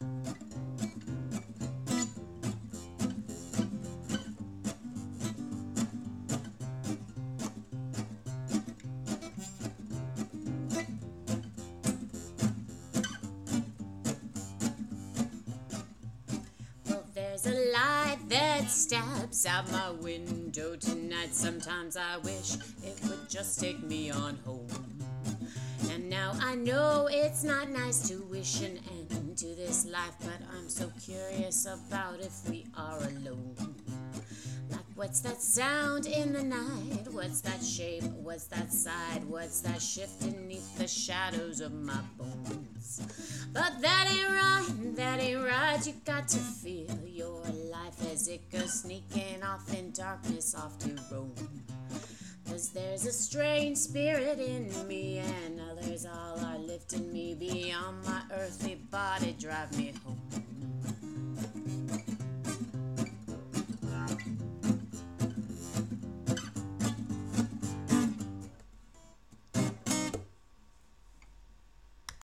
Well, there's a light that stabs out my window tonight. Sometimes I wish it would just take me on home. And now I know it's not nice to wish an end to this life, but I'm so curious about if we are alone. Like, what's that sound in the night? What's that shape? What's that side? What's that shift beneath the shadows of my bones? But that ain't right, that ain't right. You got to feel your life as it goes sneaking off in darkness, off to roam. 'Cause there's a strange spirit in me, and others all are lifting me beyond my earthly body, drive me